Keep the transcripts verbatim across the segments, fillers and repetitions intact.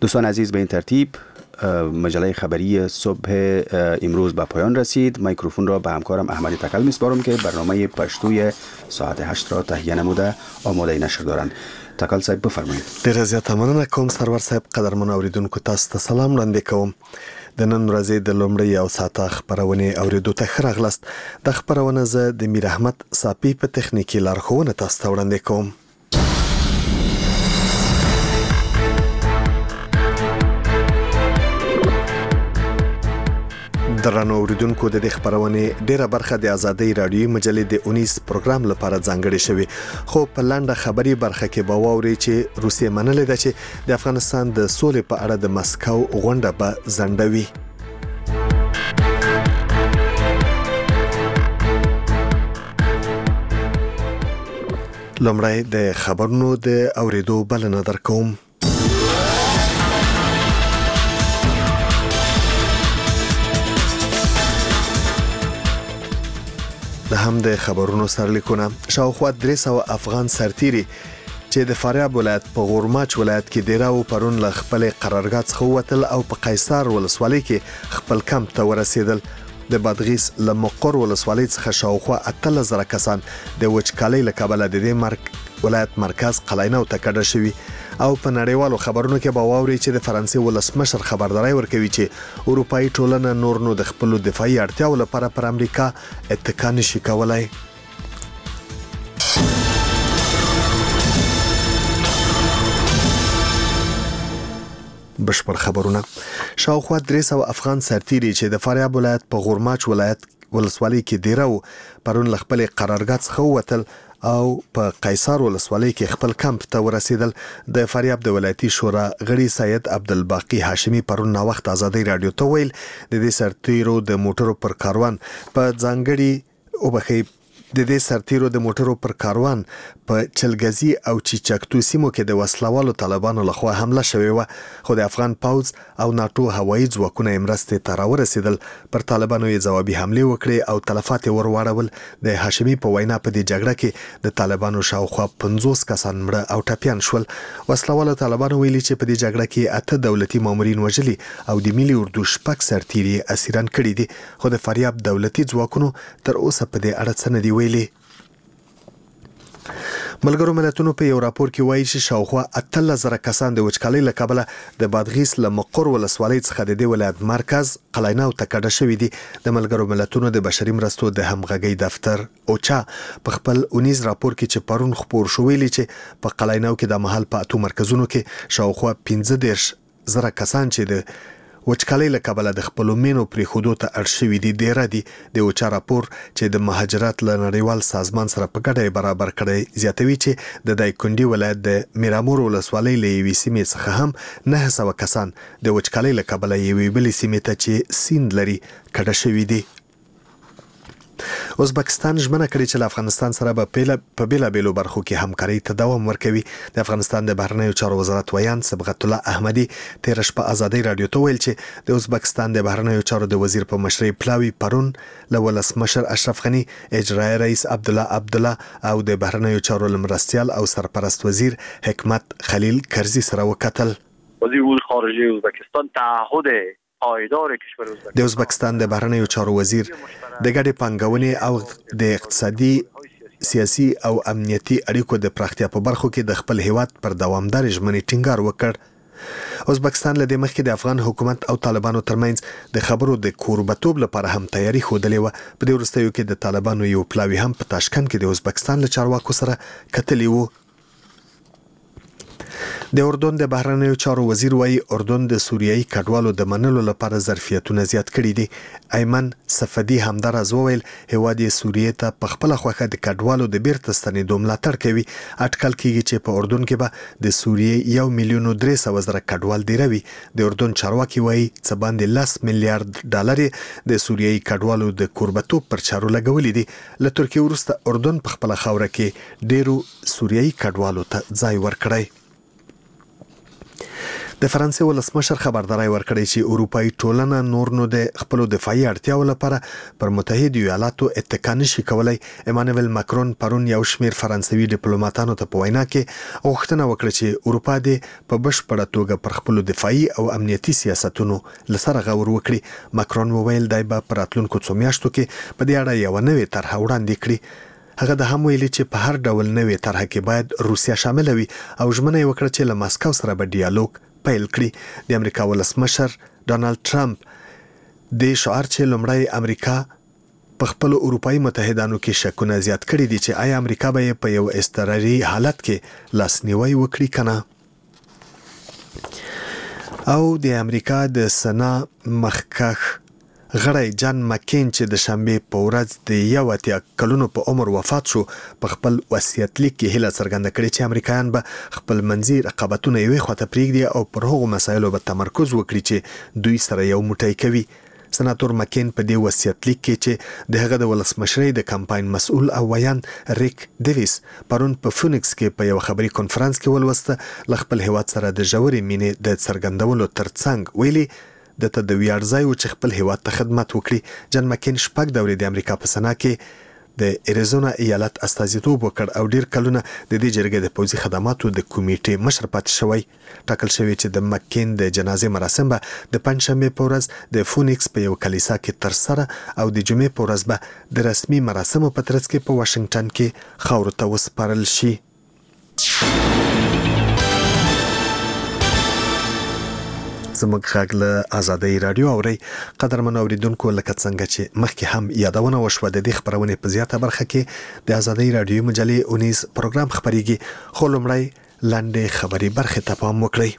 دوستان عزیز، به این ترتیب مجله خبری صبح امروز به پایان رسید. میکروفون را به همکارم احمدی تکل میسپارم که برنامه پشتوی ساعت هشت را تهیه نموده آماده نشر دارند. تکل صاحب بفرمایید. ډیره زیاته مننه کوم سرور صاحب. قدرمن اوریدونکو تاسو ته سلام وړاندې کوم. د نن ورځې د لومړۍ او ساعته خبرونه اوریدو ته ښه راغلاست. د خبرونه زه د میر احمد صافي په تخنیکی لارښوونه تاسو ته وړاندې کوم. درنو اوریدونکو، د دې خبرونه ډیره برخه د ازادي رادیوي مجلې د اونیس پروګرام لپاره ځانګړې شوې، خو په لاندې خبري برخه کې به واوري چې روسیه منلې ده چې د افغانستان د سولې په اړه د مسکو غونډه به ځنډوي. لومړی د خبرونو د اوریدو بلنه درکوم. د هم د خبرونو سرلیکونه شاوخوا درې سوه افغان سرتیري چې د فاریاب ولایت په غورماچ ولایت کې ډیره و پرون له خپل قرارګاه څخه ووتل او په قیصار ولسوالۍ کې خپل کمپ ته ورسېدل. د بادغیس له مقر ولسوالۍ څخه شاوخوا اتلس زره کسان د وچکالۍ له کبله د دې مرک ولایت مرکز قلعینو ته کډه شوي. او په نړیوالو خبرونو کې به واوري چې د فرانسې ولسمشر خبرداري ورکوي چې اروپאי ټولنه نور نو د خپل دفاعي اړتیاو لپاره پر امریکا اتکا نشي کولای. بشپړ خبرونه. شاوخوا درې سوه افغان سرتیري چې د فاریاب ولایت په غورماچ ولایت ولسوالۍ کې دیره و پرون له خپل قرارګاه څخه ووتل او په قیصار ولسوالۍ کې خپل کمپ ته ورسېدل. د فاریاب د ولایتي شورا غړي سید عبدالباقی هاشمی پرون نا وخت ازادي رادیو ته ویل د دې سرتیرو د موټرو پر کاروان په ځانګړي او بخي د دې سرتیرو د موټرو پر کاروان په چلګزي او چیچکتو سیمو کې د وسلوالو طالبانو لخوا حمله شوې و، خو د افغان پوځ او ناتو هوایي ځواکونه مرستې ته راورسېدل. پر طالبانو یې ځوابي حملې وکړې او تلفات یې ورواړول. د هاشمي په وینا په دې جګړه کې د طالبانو شاوخوا پنځوس کسان مړه او ټپیان شول. وسلوالو طالبانو ویلي چې په دې جګړه کې اته دولتي مامورین وژلي او د ملي اردو شپږ سرتیري اسیران کړي دي، خو د فاریاب دولتي ځواکونو تر اوسه په دې اړه څه نه دي ویلي. ملګرو ملتونو په یو راپور کې وایي چې شاوخوا اتلس زره کسان د وچکالۍ له کبله د بادغیس له مقر ولسوالۍ څخه د دې ولایت مرکز قلعینو ته کډه شوي دي. د ملګرو ملتونو د بشري مرستو د همغږۍ دفتر اوچا په خپل اونیز راپور کې چې پرون خپور شو ویلي چې په قلعینو کې د مهال په اتو مرکزونو کې شاوخوا پنځه دېرش زره کسان چې د وچکالۍ له کبله د خپلو مینو پرېښودو ته اړ شوي دي ډیره دي. د اوچا راپور چې د مهاجرت له نړیوال سازمان سره په ګډه برابر کړی زیاتوي چې د دایکنډي ولایت د میرامور ولسوالۍ له یوې سیمې څخه هم نهه سوه کسان د وچکالۍ له کبله یوې بلې سیمې ته چې سیند لري کډه شوي دي. ازبکستان ژمنه کړې چې له افغانستان سره به په بیلابیلو برخو کې همکاري ته دوام ورکوي. د افغانستان د بهرنیو چارو وزارت ویان صبغت الله احمدي تېره شپه ازادي رادیو ته ویل چې د ازبکستان د بهرنیو چارو د وزیر په مشرۍ پلاوي پرون له ولسمشر اشرف غني، اجرایي رئیس عبدالله عبدالله او د بهرنیو چارو مرستیال او سرپرست وزیر حکمت خلیل کرزي سره وکتل. وزیر امور خارجه ازبکستان تعهد د ازبکستان د بهرنیو چارو وزیر د ګډې پانګونې او د اقتصادي، سیاسي او امنیتي اړیکو د پراختیا په برخو کې د خپل هیواد پر دوامدار ژمنې ټینګار وکړ. ازبکستان له دې مخکې د افغان حکومت او طالبانو ترمنځ د خبرو د کوربتوب لپاره هم تیاری ښودلې وه. په دې وروستیو کې د طالبانو یو پلاوی هم په تاشکند کې د ازبکستان له چارواکو سره کتلی وو. د اردن د بهرنیو چارو وزیر وایي اردن د سوریایي کډوالو د منلو لپاره ظرفیتونه زیات کړي دي. ایمن صفدي همداراز وویل هیواد یې سوریې ته په خپله خوښه د کډوالو د بیرته ستنېدو ملاتړ کوي. اټکل کېږي چې په اردن کې به د سوریې یو میلیون و درې سوه زره کډوال دیره وي. د اردن چارواکي وایي څه باندې لس میلیارډ ډالر د سوریایي کډوالو د کوربتوب پر چارو لګولي دي. له ترکیې وروسته اردن په خپله خاوره کې ډیرو سوریایي کډوالو ته ځای ورکړی. د فرانسې ولسمشر خبرداري ورکړې چې اروپאי ټولنه نور نو د خپل دفاعي اړتیاو لپاره پر متحده ایالاتو اتکا نشي کولای. ایمانوئل ماکرون پرون یو شمېر فرانسوي ډیپلوماټانو ته په وینا کې غوښتنه وکړه چې اروپا دې په بشپړه توګه پر خپل دفاعي او امنیتي سیاستونو لسره غور وکړي. ماکرون وویل دی به په راتلونکو څو میاشتو کې په دې اړه یو نوې طرحه وړاندې کړي. هغه د هم ویلي چې په هر ډول نوې طرحه کې باید روسیا شامل وي او ژمنه یې وکړه چې له ماسکو سره به ډیالوګ پیل کړي. د امریکا ولسمشر ډونالد ټرمپ د شعار چې لومړی امریکا په خپل اروپאי متحدانو کې شکونه زیات کړي دي چې آیا امریکا به په یو اضطراري حالت کې لاسنیوي وکړي کنه. او د امریکا د سنا مخکخ غړی جان مکین چې د شنبه په ورځ د یو اتیا کلونو په عمر وفات شو په خپل وصیت لیک کې هیله څرګنده کړې چې امریکایان به خپل منځي رقابتونه یوې خواته پرېږدي او پر هغو مسایلو به تمرکز وکړي چې دوی سره یو موټی کوي. سناتور مکین په دې وصیت لیک کې چې د هغه د ولسمشرۍ د کمپاین مسؤل او ویان ریک ډیویس پرون په فونیکس کې په یو خبري کانفرنس کې ولوسته ل خپل هیواد سره د ژورې مینې د څرګندولو ترڅنګ ویلي د ته د ویاړ ځای و چې خپل هیواد ته خدمت وکړي. جان مکین شپږ دورې د امریکا په سنا کې د اریزونا ایالت استازیتوب وکړ او ډیر کلونه د دې جرګې د پوځي خدماتو د کمیټې مشر پاتې شوی. ټاکل شوی چې د مکین د جنازې مراسم به د پنځشنبه په ورځ د فونیکس په یو کلیسا کې ترسره او د جمعې په ورځ به د رسمي مراسمو په ترڅ کې په واشنگټن کې خاورو ته وسپارل شي. زموږ غږ له آزادۍ رادیو اوري. قدرمن اوریدونکو لکه څنګه چې مخکې هم یادونه وشوه د دې خبرونې په زیاته برخه کې د آزادۍ رادیو مجلې اونیز پروګرام خبريږي. خو لومړی لاندې خبري برخه ته پام وکړئ.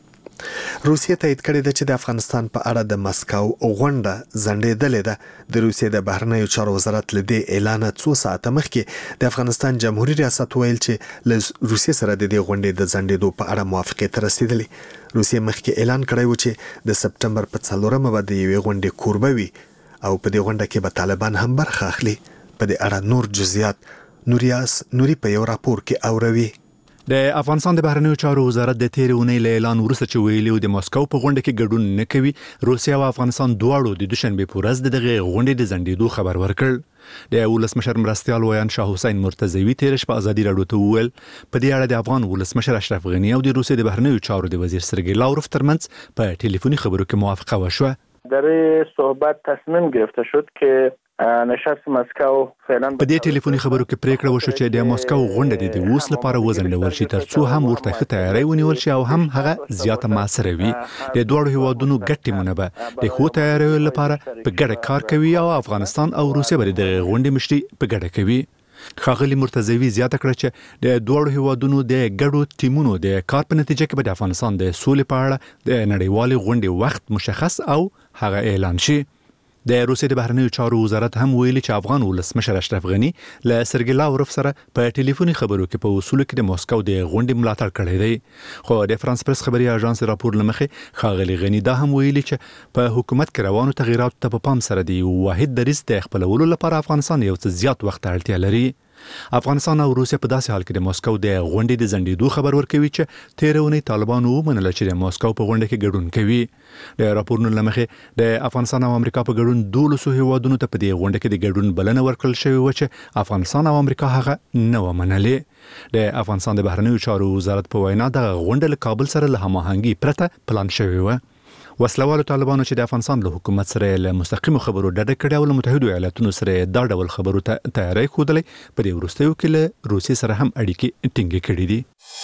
روسیه تایید کړې ده چې د افغانستان په اړه د مسکو غونډه ځنډېدلې ده. د روسیې د بهرنیو چارو وزارت له دې اعلان څو ساعته مخکې د افغانستان جمهوریت ریاست ویل چې له روسیې سره د دې غونډې د ځنډېدو په اړه موافقه ته رسیدلې. روسیه مخکې اعلان کړی و چې د سپټمبر په څلورمه به د یوې غونډې کوربه وي او په دې غونډه کې به طالبان هم برخه اخلي. په دې اړه نور جزئیات نوریاس نوري په یو راپور کې اوروي. د افغانستان د بهرنیو چارو وزارت د تیر اونۍ له اعلان وروسته چې ویلي د مسکو په غونډه کې ګډون نه کوي، روسیا او افغانستان دواړو د دوشنبه په ورځ دغه غونډې د ځنډېدو خبر ورکړ. د ولسمشر مرستیال ویان شاه حسین مرتضوی تیر شپه ازادي راډیو ته وویل په دې اړه د افغان ولسمشر اشرف غنی او د روسیې د بهرنیو چارو د وزیر سرګی لاوروف ترمنځ په ټلیفوني خبرو کې موافقه وشوه. در صحبت تصمیم گرفته شد که نشست مسکو فعلا په دې ټلیفوني خبرو کې پریکړه وشو چې د مسکو غونډه د اوس لپاره وزنډول شي ترڅو هم ورته ښه تیاری ونیول شي او هم هغه زیاته موثره وي. د دوړو هیوادونو ګټ ټیمونه به د ښه تیاری لپاره په ګډه کار کوي او افغانستان او روسیه به د غونډې مشري په ګډه کوي. ښاغلي مرتضوی زیاته کړه چې د دوړو هیوادونو د ګډو ټیمونو د کار په نتیجه کې به د افغانستان د سولې په اړه د نړیوال غونډې وخت مشخص او هغه اعلان شي. د روسیې د بهرنیو چارو وزارت هم ویلي چې افغان ولسمشر اشرف غنی له سرګی لاوروف سره په ټلیفوني خبرو کې په اصول کې د مسکو د غونډې ملاتړ کړی دی. خو د فرانس پریس خبري اژانس راپور لمخې ښاغلي غنی دا هم ویلي چې په حکومت کې روانو تغیراتو ته په پام سره دی واحد دریځ د خپلولو لپاره افغانستان یو څه زیات وخت اړتیا لري. افغانستان او روسیه په داسې حال کې د مسکو د غونډې د ځنډېدو خبر ورکوي چې تیر اونۍ طالبانو ومنل چې د مسکو په غونډه کې ګډون کوي. د راپورونو لمخې د افغانستان او امریکا په ګډون دولسو هیوادونو ته په دې غونډه کې د ګډون بلنه ورکړل شوې و چې افغانستان او امریکا هغه نه ومنلې. د افغانستان د بهرنیو چارو وزارت په وینا د غونډه له کابل سره له هماهنګي پرته پلان شوې و. وسلوالو طالبانو چې د افغانستان له حکومت سره له مستقیمو خبرو ډډه کړې او له متحده ایالاتونو سره دا ډول خبرو ته تیاری ښودلې په دې وروستیو کې له روسیې سره هم اړیکې ټینګې کړې دي.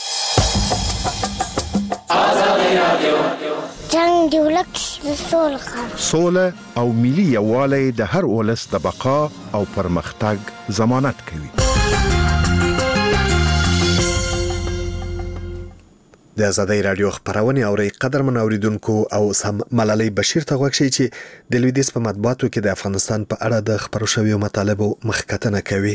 جنگ دی ولک د سولې سوله او ملي یووالی د هر ولس د بقا او پرمختګ ضمانت کوي. د آزادۍ رادیو خبرونه اوري. قدرمن اوریدونکو او سم ملالۍ بشیر ته غوښتي چې د لویدیس په مطبوعاتو کې د افغانستان په اړه د خبرو شویو مطالبو مخکتنه کوي.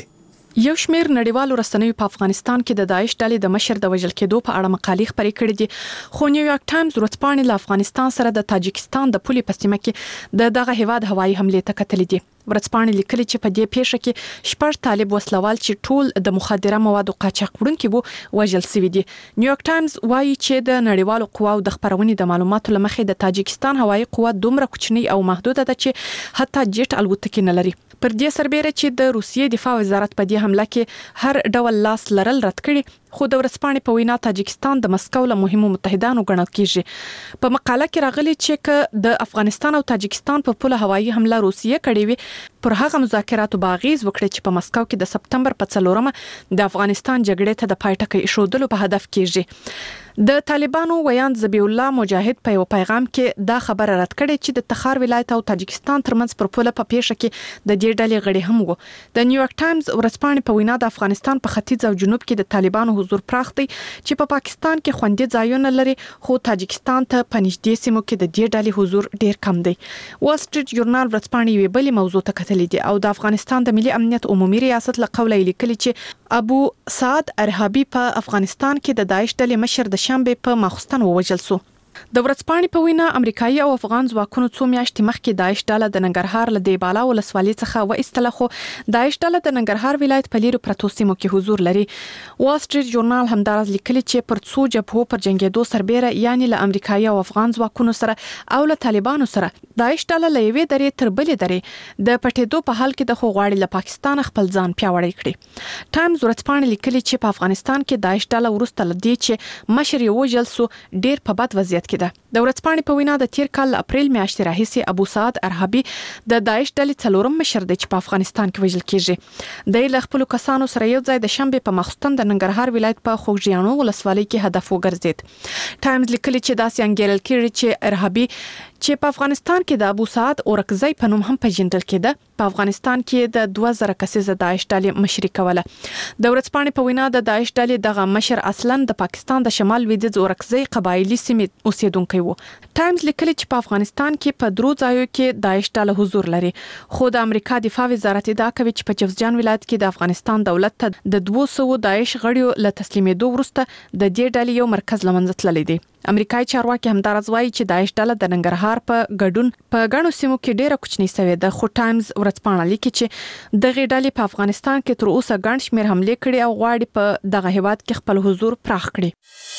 یو شمېر نړیوالو رسنیو په افغانستان کې د داعش ډلې د مشر د وژل کېدو په اړه مقالې خپرې کړې دي، خو نیویارک ټایمز ورځپاڼې له افغانستان سره د تاجکستان د پولې په سیمه کې د دغه هیواد هوایي حملې ته کتلې دي. ورځپاڼې لیکلي چې په دې پیښه کې شپږ طالب وسلوال چې ټول د مخدره موادو قاچاق وړونکي وو وژل شوي دي. نیویارک ټایمز وایي چې د نړیوالو قواو د خپرونې د معلوماتو له مخې د تاجکستان هوایي قوت دومره کوچنی او محدوده ده چې حتی جیټ الوتکې نه لري. پر دې سربېره چې د روسیې دفاع وزارت په دې حمله کې هر ډول لاس لرل رد کړي، خو د ورځپاڼې په وینا تاجکستان د مسکو له مهمو متحدانو ګڼل کیږي. په مقاله کې راغلي چې ک د افغانستان او تاجکستان په پوله هوایي حمله روسیې کړې وي، پر هغه مذاکراتو باغیز وکړي چې په مسکو کې د سپتمبر په څلورمه د افغانستان جګړې ته د پای ټکی ایښودلو په هدف کیږي. د طالبانو ویاند ذبیح الله مجاهد په یو پیغام کې دا خبره رد کړې چې د تخار ولایت او تاجکستان ترمنځ پر پوله په پیښه کې د دې ډلې غړي هم وو. د نیویارک ټایمز ورځپاڼې په وینا د افغانستان په ختیځ او جنوب کې د طالبانو حضور پراخ دی چې په پا پاکستان کې خوندي ځایونه لري، خو تاجکستان ته په نږدې سیمو کې د دې ډلې حضور ډیر کم دی. وال سټریټ ژورنال ورځپاڼې یوې بلې موضوع ته کتلې دي او د افغانستان د ملي امنیت عمومي ریاست له قوله لیکلي چې ابو سعد ارهابي په افغانستان کې د داعش ډلې مشر د شنبه په ماخستن ووژل شو. د ورځپاڼې په وینا امریکایي او افغان ځواکونو څو میاشتې مخکې داعش ډله د ننګرهار له دیبالا ولسوالۍ څخه وایستله، خو داعش ډله د ننګرهار ولایت په لیرو پرتو سیمو کې حضور لري. وال سټریټ ژورنال همدارس لیکلي چې پر څو جبهو پر جنگېدو سربېره یعنی له امریکایي او افغان ځواکونو سره او له طالبانو سره داعش ډله له یوې درې تر بلې درې د پټېدو په حال کې د خو غواړي له پاکستان خپل ځان پیاوړی کړي. ټایمز ورځپاڼې لیکلي چې په افغانستان کې داعش ډله وروسته له دې چې مشر یې وژل شو ډیر په بد وضعیت کې ده. د ورځپاڼې په وینا د تیر کال اپریل میاشتې راهیسې ابو سعد ارهابي د داعش ډلې څلورم مشر دی چې په افغانستان کې وژل کیږي. د له خپل کسانو سره یو ځای د شنبه په ماخستن د ننګرهار ولایت په خوږیانو ولسوالۍ کې هدف وګرځید. ټایمز لیکلي چې داسې انګیرل کیږي چې ارهابي چې په افغانستان کې د ابو سعد اورکزی په نوم هم پیژندل کېده، په افغانستان کې د دوه زره کسیزه داعش ډلې مشري کوله. د ورځپاڼې په وینا د داعش ډلې دغه مشر اصلا د پاکستان د شمال لویدیځ اورکزی قبایلی سیمې اوسیدونکی وو. ټایمز لیکلي چې په افغانستان کې په درو ځایو کې داعش ډله حضور لري، خو د امریکا دفاع وزارت ادعا کوي چې په جوزجان ولایت کې د افغانستان دولت ته د دوه سوه داعش غړیو له تسلیمېدو وروسته د دې ډلې یو مرکز لمنځه تللی دی. امریکایي چارواکي همدارس وایي چې داعش ډله د ننګرهار په ګډون په غنو سیمو کې ډیره کوچنی سوې ده، خو ټایمز ورځپاڼه لیکي چې دغه ډلې په افغانستان کې تر اوسه ګڼ شمېر حملې کړي او غواړي په دغه هیواد کې خپل حضور پراخ کړي.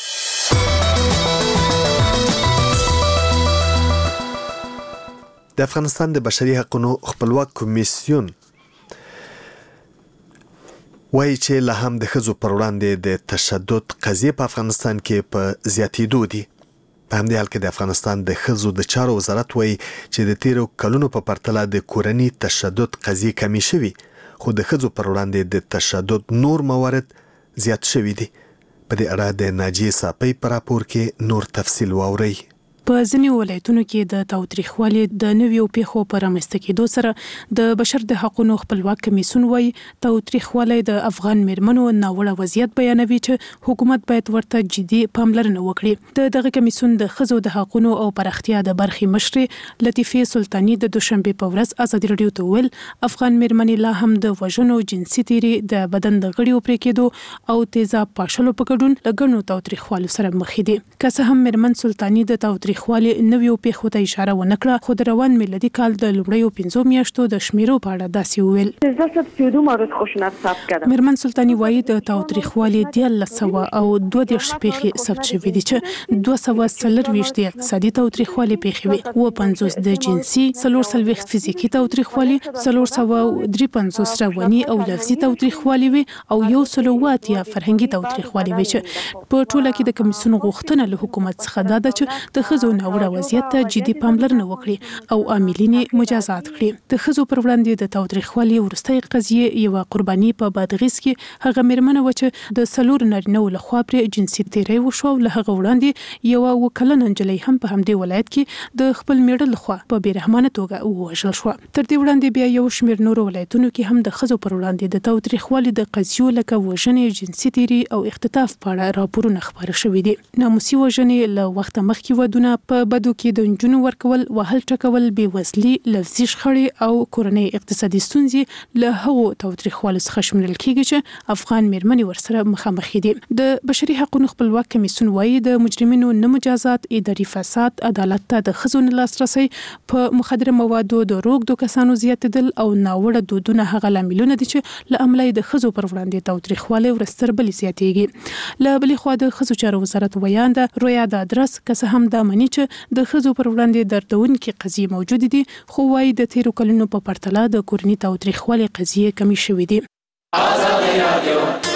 د افغانستان د بشري حقوقو خپلواک کمیسیون وایي چې له هم د ښځو پر وړاندې د تشدد قضیې په افغانستان کې په زیاتېدو دي. په همدې حال کې د افغانستان د ښځو د چارو وزارت وایي چې د تیرو کلونو په پرتله د کورني تشدد قضیې کمې شوي، خو د ښځو پر وړاندې د تشدد نور موارد زیات شوي دي. په دې اړه د ناجیې ساپۍ په راپور کې نور تفصیل واورئ. په ځینې ولایتونو کې د تاوتریخوالي د نویو پیښو پر رامنځته کېدو سره د بشر د حقوقو خپلواک کمیسیون وایي تاوتریخوالي د افغان میرمنو ناوړه وضعیت بیانوي چې حکومت باید ورته جدي پاملرنه وکړي. د دغه کمیسیون د ښځو د حقوقو او پراختیا د برخې مشرې لطیفه سلطانی د دوشنبه په ورځ ازادي رادیو ته ویل افغان میرمنې لا هم د وژنو، جنسي تیری، د بدن د غړیو پرې کېدو او تیزاب پاشلو په ګډون لګڼو تاوتریخوالي سره مخ دي. که څه هم میرمن سلطانی د تاوتریخوالي خالي نویو پیښو ته اشاره ونکړه، خو د روان میلادي کال د لومړیو پنځو میاشتو د شمیرو په اړه داسې وویل. میرمن سلطانی وایي د تاوتریخوالي دیارلس سوه او دوه دېرش پیښې ثبت شوي دي چې دوه سوه څلرویشت د اقتصادي تاوتریخوالي پیښې وي، اووه پنځوس د جنسي، څلور څلوېښت فزیکي تاوتریخوالي، څلور سوه درې پنځوس رواني او لفظي تاوتریخوالي وي او یو سل اووه اتیا فرهنګي تاوتریخوالي وي چې په ټوله کې د کمیسیون غوښتنه له حکومت څخه دا ده چې د ښځو ناوړه وضعیت ته جدي پاملرنه وکړي او عاملین مجازات کړي. د ښځو پر وړاندې د تاوتریخوالي وروستۍ قضیې یوه قرباني په بادغیس کې هغه میرمنه و چې د څلور نارینه‌و لخوا پرې جنسي تیری وشو او له هغه وړاندې یوه اووه کلنه نجلۍ هم په همدې ولایت کې د خپل میړه لخوا په بېرحمانه توګه ووژل شوه. تر دې وړاندې بیا یو شمېر نورو ولایتونو کې هم د ښځو پر وړاندې د تاوتریخوالي د قضیو لکه وژنې، جنسي تیری او اختطاف په اړه راپورونه خپاره شوي دي. ناموسي وژنې له وخته مخکې ودونه ډولونه په بدو کې د نجونو ورکول، وهل ټکول، بېوزلي، لفظي شخړې او کورنۍ اقتصادي ستونزې له هغو تاوتریخوالو څخه شمیرل کیږي چې افغان میرمنې ورسره مخامخ دي. د بشري حقوقو خپلواک کمیسیون وايي د مجرمینو نه مجازات، اداري فساد، عدالت ته د ښځو نه لاسرسی، په مخدره موادو د روږدو کسانو زیاتېدل او ناوړه دودونه هغه لاملونه دي چې له امله د ښځو پر وړاندې تاوتریخوالی ورستر بلې زیاتېږي. له بلې خوا د ښځو چارو وزارت ویانده رویا دادرس که څه هم دا مني چې د ښځو پر وړاندې دردونکې قضیې موجودې دي، خو وايي د تیرو کلونو په پرتله د کورني تاوتریخوالي قضیې کمې شوې دي.